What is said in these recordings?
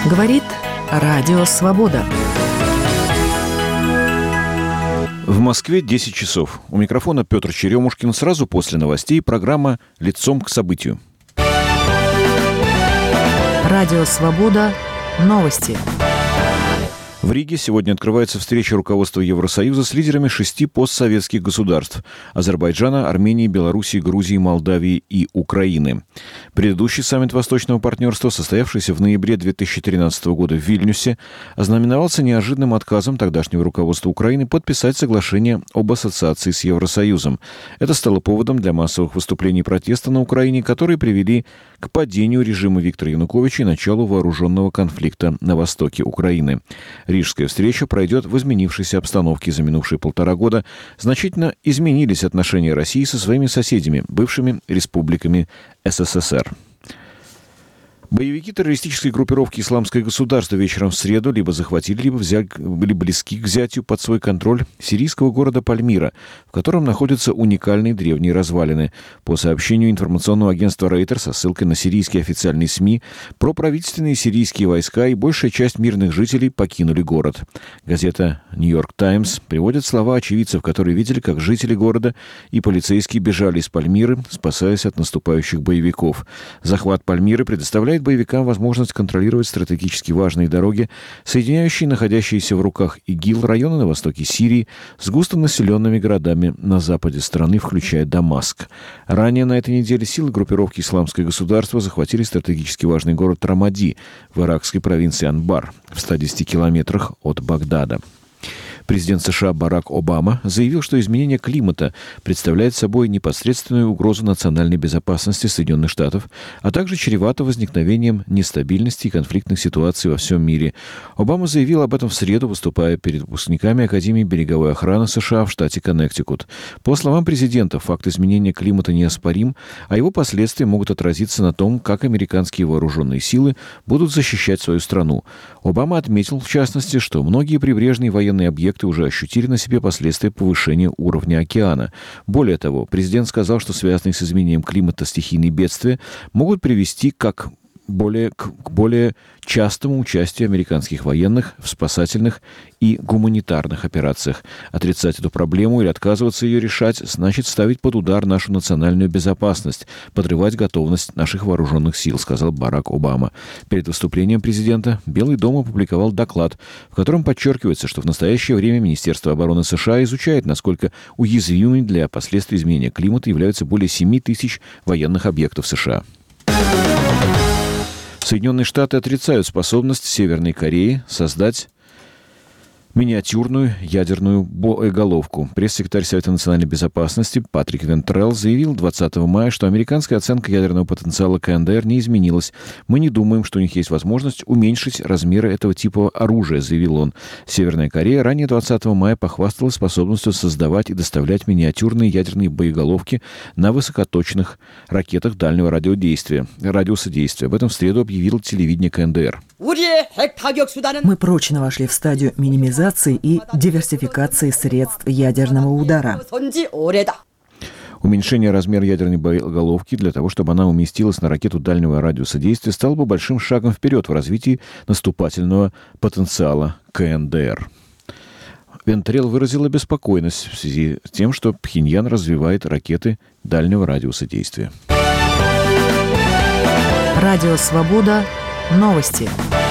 Говорит Радио Свобода. В Москве 10 часов. У микрофона Петр Черемушкин. Сразу после новостей программа «Лицом к событию». Радио Свобода. Новости. В Риге сегодня открывается встреча руководства Евросоюза с лидерами 6 постсоветских государств – Азербайджана, Армении, Белоруссии, Грузии, Молдавии и Украины. Предыдущий саммит Восточного партнерства, состоявшийся в ноябре 2013 года в Вильнюсе, ознаменовался неожиданным отказом тогдашнего руководства Украины подписать соглашение об ассоциации с Евросоюзом. Это стало поводом для массовых выступлений протеста на Украине, которые привели к падению режима Виктора Януковича и началу вооруженного конфликта на востоке Украины. Рижская встреча пройдет в изменившейся обстановке. За минувшие 1,5 года значительно изменились отношения России со своими соседями, бывшими республиками СССР. Боевики террористической группировки «Исламское государство» вечером в среду либо захватили, либо были близки к взятию под свой контроль сирийского города Пальмира, в котором находятся уникальные древние развалины. По сообщению информационного агентства Reuters со ссылкой на сирийские официальные СМИ, проправительственные сирийские войска и большая часть мирных жителей покинули город. Газета «Нью-Йорк Таймс» приводит слова очевидцев, которые видели, как жители города и полицейские бежали из Пальмиры, спасаясь от наступающих боевиков. Захват Пальмиры предоставляет боевикам возможность контролировать стратегически важные дороги, соединяющие находящиеся в руках ИГИЛ районы на востоке Сирии с густонаселенными городами на западе страны, включая Дамаск. Ранее на этой неделе силы группировки «Исламское государство» захватили стратегически важный город Рамади в иракской провинции Анбар в 110 километрах от Багдада. Президент США Барак Обама заявил, что изменение климата представляет собой непосредственную угрозу национальной безопасности Соединенных Штатов, а также чревато возникновением нестабильности и конфликтных ситуаций во всем мире. Обама заявил об этом в среду, выступая перед выпускниками Академии береговой охраны США в штате Коннектикут. По словам президента, факт изменения климата неоспорим, а его последствия могут отразиться на том, как американские вооруженные силы будут защищать свою страну. Обама отметил, в частности, что многие прибрежные военные объекты уже ощутили на себе последствия повышения уровня океана. Более того, президент сказал, что связанные с изменением климата стихийные бедствия могут привести к более частому участию американских военных в спасательных и гуманитарных операциях. Отрицать эту проблему или отказываться ее решать значит ставить под удар нашу национальную безопасность, подрывать готовность наших вооруженных сил, сказал Барак Обама. Перед выступлением президента Белый дом опубликовал доклад, в котором подчеркивается, что в настоящее время Министерство обороны США изучает, насколько уязвимыми для последствий изменения климата являются более 7 тысяч военных объектов США. Соединенные Штаты отрицают способность Северной Кореи создать миниатюрную ядерную боеголовку. Пресс-секретарь Совета национальной безопасности Патрик Вентрелл заявил 20 мая, что американская оценка ядерного потенциала КНДР не изменилась. «Мы не думаем, что у них есть возможность уменьшить размеры этого типа оружия», заявил он. Северная Корея ранее 20 мая похвасталась способностью создавать и доставлять миниатюрные ядерные боеголовки на высокоточных ракетах дальнего радиуса действия. Об этом в среду объявил телевидение КНДР. Мы прочно вошли в стадию минимизации и диверсификации средств ядерного удара. Уменьшение размера ядерной боеголовки для того, чтобы она уместилась на ракету дальнего радиуса действия, стало бы большим шагом вперед в развитии наступательного потенциала КНДР. Вентрелл выразил обеспокоенность в связи с тем, что Пхеньян развивает ракеты дальнего радиуса действия. Радио Свобода. Новости.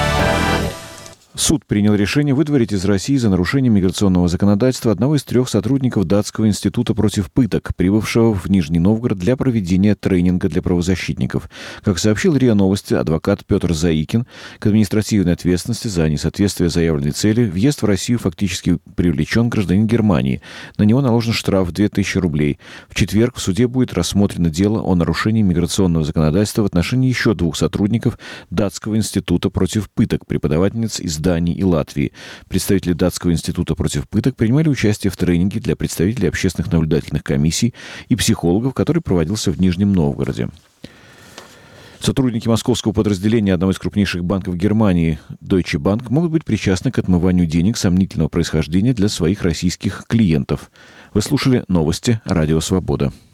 Суд принял решение выдворить из России за нарушение миграционного законодательства одного из 3 сотрудников Датского института против пыток, прибывшего в Нижний Новгород для проведения тренинга для правозащитников. Как сообщил РИА Новости, адвокат Петр Заикин к административной ответственности за несоответствие заявленной цели въезд в Россию фактически привлечен гражданин Германии. На него наложен штраф в 2000 рублей. В четверг в суде будет рассмотрено дело о нарушении миграционного законодательства в отношении еще 2 сотрудников Датского института против пыток, преподавательниц из Дании и Латвии. Представители Датского института против пыток принимали участие в тренинге для представителей общественных наблюдательных комиссий и психологов, который проводился в Нижнем Новгороде. Сотрудники московского подразделения одного из крупнейших банков Германии, Deutsche Bank, могут быть причастны к отмыванию денег сомнительного происхождения для своих российских клиентов. Вы слушали новости Радио Свобода.